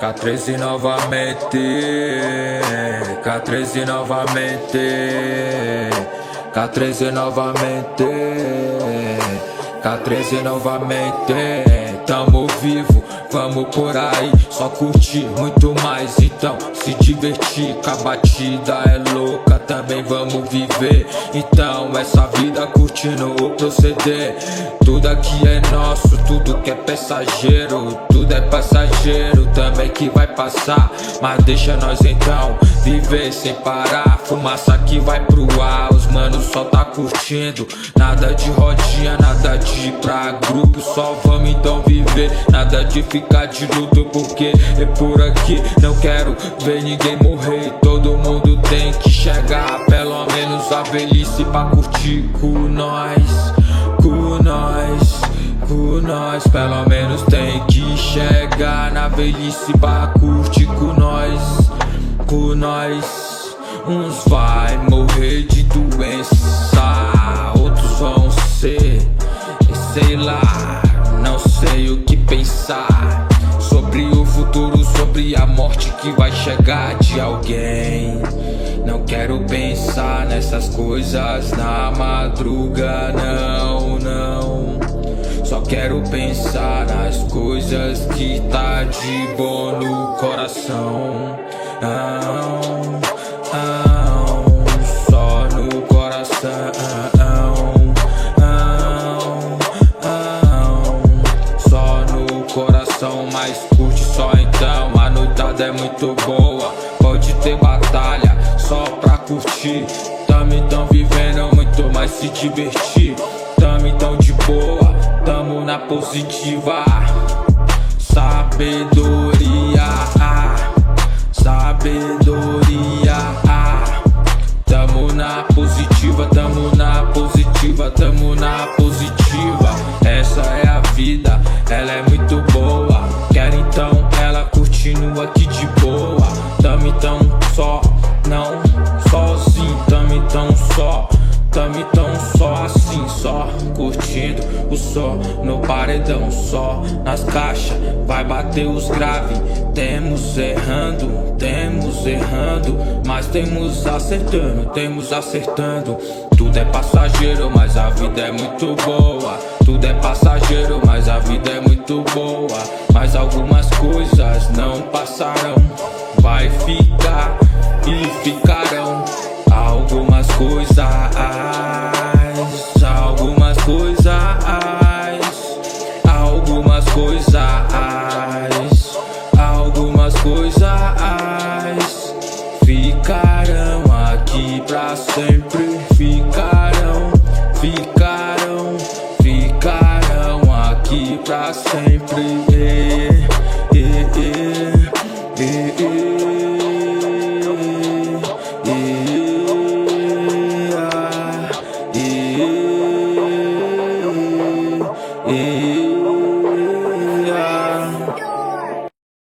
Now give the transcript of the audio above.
K13 novamente, K13 novamente, K13 novamente, K13 novamente. Tamo vivo, vamos por aí, só curtir muito mais. Então se divertir, que a batida é louca, também vamos viver. Então essa vida curtindo o proceder. Tudo aqui é nosso, tudo que é passageiro. Tudo é passageiro, também que vai passar. Mas deixa nós então viver sem parar. Fumaça que vai pro ar, os manos só tá curtindo. Nada de rodinha, nada de ir pra grupo, só vamos então viver. Nada de ficar de luto, porque é por aqui. Não quero ver ninguém morrer. Todo mundo tem que chegar pelo menos a velhice pra curtir com nós, com nós, com nós. Pelo menos tem que chegar na velhice pra curtir com nós, com nós. Uns vai morrer de doença, outros vão ser, sei lá, não sei o que pensar sobre o futuro, sobre a morte que vai chegar de alguém. Não quero pensar nessas coisas na madruga, não, não. Só quero pensar nas coisas que tá de bom no coração. Só no coração. Coração, mas curte só então. A noitada é muito boa, pode ter batalha só pra curtir. Tamo então vivendo muito mais se divertir. Tamo então de boa, tamo na positiva. Sabedoria, sabedoria. Tamo na positiva, tamo na positiva, tamo na positiva. Essa é a vida, ela é muito boa. Quero então ela curtindo aqui de boa. Tamo então só, não sozinho. Tamo então só, tamo então só assim, só curtindo o som no paredão, só nas caixas. Vai bater os graves, temos errando, mas temos acertando, temos acertando. Tudo é passageiro, mas a vida é muito boa. Tudo é passageiro, mas a vida é muito boa. Mas algumas coisas não passarão, vai ficar e ficarão. Algumas coisas, algumas coisas, algumas coisas, algumas coisas ficarão aqui pra sempre. Ficarão, ficarão, ficarão aqui pra sempre.